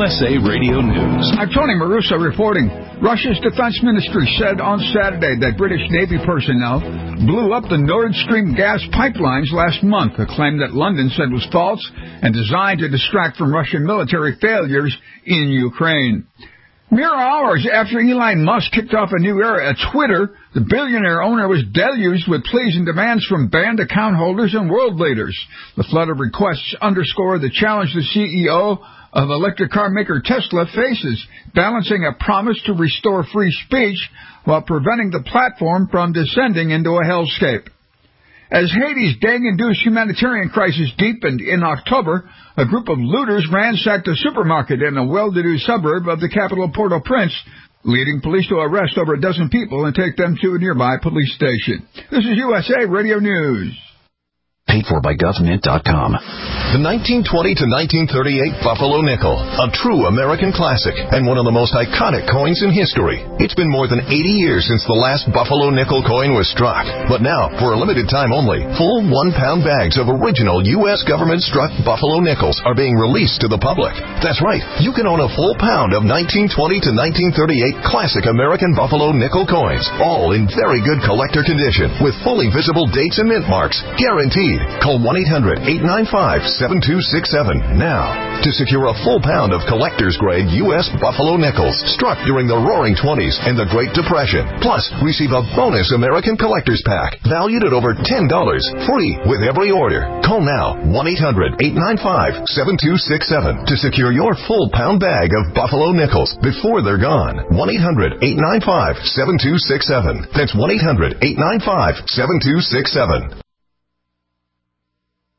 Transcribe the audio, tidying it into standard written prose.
USA Radio News. I'm Tony Maruso reporting. Russia's defense ministry said on Saturday that British Navy personnel blew up the Nord Stream gas pipelines last month, a claim that London said was false and designed to distract from Russian military failures in Ukraine. Mere hours after Elon Musk kicked off a new era at Twitter, the billionaire owner was deluged with pleas and demands from banned account holders and world leaders. The flood of requests underscore the challenge the CEO of electric car maker Tesla faces, balancing a promise to restore free speech while preventing the platform from descending into a hellscape. As Haiti's gang-induced humanitarian crisis deepened in October, a group of looters ransacked a supermarket in a well-to-do suburb of the capital Port-au-Prince, leading police to arrest over a dozen people and take them to a nearby police station. This is USA Radio News. Paid for by GovMint.com. The 1920 to 1938 Buffalo Nickel, a true American classic and one of the most iconic coins in history. It's been more than 80 years since the last Buffalo Nickel coin was struck. But now, for a limited time only, full 1-pound bags of original U.S. government-struck Buffalo Nickels are being released to the public. That's right, you can own a full pound of 1920 to 1938 classic American Buffalo Nickel coins, all in very good collector condition, with fully visible dates and mint marks, guaranteed. Call 1-800-895-7267 now to secure a full pound of collector's-grade U.S. Buffalo Nickels struck during the Roaring '20s and the Great Depression. Plus, receive a bonus American Collector's Pack valued at over $10, free with every order. Call now, 1-800-895-7267 to secure your full pound bag of Buffalo Nickels before they're gone. 1-800-895-7267. That's 1-800-895-7267.